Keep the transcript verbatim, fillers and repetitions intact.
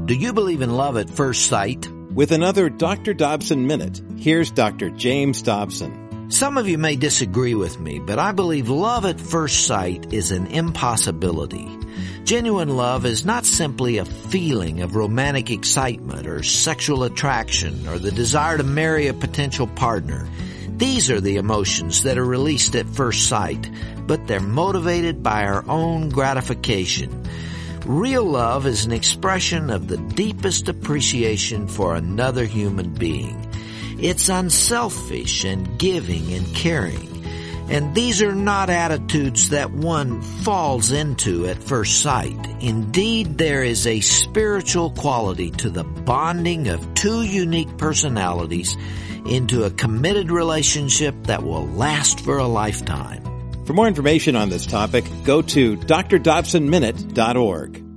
Do you believe in love at first sight? With another Doctor Dobson Minute, here's Doctor James Dobson. Some of you may disagree with me, but I believe love at first sight is an impossibility. Genuine love is not simply a feeling of romantic excitement or sexual attraction or the desire to marry a potential partner. These are the emotions that are released at first sight, but they're motivated by our own gratification. Real love is an expression of the deepest appreciation for another human being. It's unselfish and giving and caring. And these are not attitudes that one falls into at first sight. Indeed, there is a spiritual quality to the bonding of two unique personalities into a committed relationship that will last for a lifetime. For more information on this topic, go to d r dobson minute dot org.